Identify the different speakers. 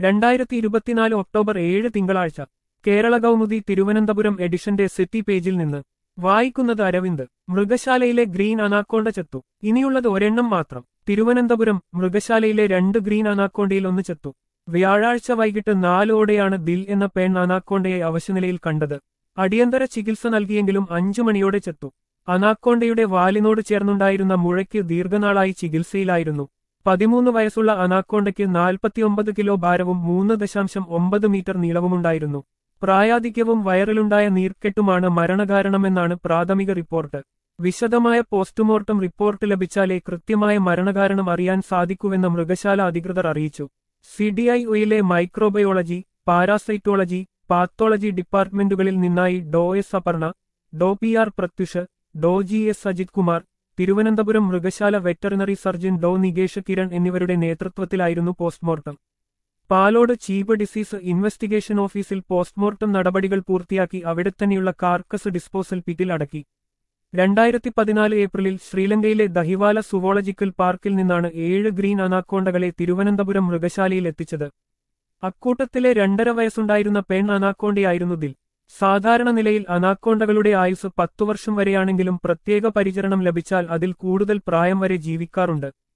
Speaker 1: 2024 October 7 തിങ്കളാഴ്ച കേരള കൗമുദി തിരുവനന്തപുരം എഡിഷന്റെ city പേജിൽ നിന്ന് വായിക്കുന്നത് അരവിന്ദ്. മൃഗശാലയിലെ ഗ്രീൻ അനാക്കോണ്ട ചത്തു. ഇനിയുള്ളത് ഒരെണ്ണം മാത്രം. തിരുവനന്തപുരം മൃഗശാലയിലെ 2 ഗ്രീൻ അനാക്കോണ്ടയിൽ ഒന്ന് ചത്തു. വ്യാഴാഴ്ച വൈകിട്ട് 4 ദിൽ എന്ന പെൺ അനാക്കോണ്ടയെ അവശനിലയിൽ കണ്ടത്. അടിയന്തര ചികിത്സ നൽകിയെങ്കിലും 5 മണിയോടെ ചത്തു. അനാക്കോണ്ടയുടെ വാലിനോട് ചേർന്നുണ്ടായിരുന്ന മുഴയ്ക്ക് ദീർഘനാളായി ചികിത്സയിലായിരുന്നു. 13 വയസ്സുള്ള അനാക്കോണ്ടയ്ക്ക് 49 കിലോ ഭാരവും 3.9 മീറ്റർ നീളവുമുണ്ടായിരുന്നു. പ്രായാധിക്യവും വയറിലുണ്ടായ നീർക്കെട്ടുമാണ് മരണകാരണമെന്നാണ് പ്രാഥമിക റിപ്പോർട്ട്. വിശദമായ പോസ്റ്റ്മോർട്ടം റിപ്പോർട്ട് ലഭിച്ചാലേ കൃത്യമായ മരണകാരണം അറിയാൻ സാധിക്കൂവെന്ന് മൃഗശാല അധികൃതർ അറിയിച്ചു. CDIOയിലെ മൈക്രോബയോളജി, പാരാസൈറ്റോളജി, പാത്തോളജി ഡിപ്പാർട്ട്മെന്റുകളിൽ നിന്നായി ഡോ എസ് അപർണ, ഡോ PR പ്രത്യുഷ്, ഡോ GS അജിത് കുമാർ, തിരുവനന്തപുരം മൃഗശാല വെറ്ററിനറി സർജൻ ഡോ നികേഷ് കിരൺ എന്നിവരുടെ നേതൃത്വത്തിലായിരുന്നു postmortem. Palode chief disease investigation ഓഫീസിൽ പോസ്റ്റ്മോർട്ടം നടപടികൾ പൂർത്തിയാക്കി അവിടെത്തന്നെയുള്ള കാർക്കസ് ഡിസ്പോസൽ പിറ്റിൽ അടക്കി. 2014 ഏപ്രിലിൽ ശ്രീലങ്കയിലെ ദഹിവാല സുവോളജിക്കൽ പാർക്കിൽ നിന്നാണ് 7 ഗ്രീൻ അനാക്കോണ്ടകളെ തിരുവനന്തപുരം മൃഗശാലയിൽ എത്തിച്ചത്. അക്കൂട്ടത്തിലെ 2.5 വയസ്സുണ്ടായിരുന്ന പെൺ അനാക്കോണ്ടയായിരുന്നു ദിൽ. സാധാരണ നിലയിൽ അനാക്കോണ്ടകളുടെ ആയുസ് 10 വർഷം വരെയാണെങ്കിലും പ്രത്യേക പരിചരണം ലഭിച്ചാൽ അതിൽ കൂടുതൽ പ്രായം വരെ ജീവിക്കാറുണ്ട്.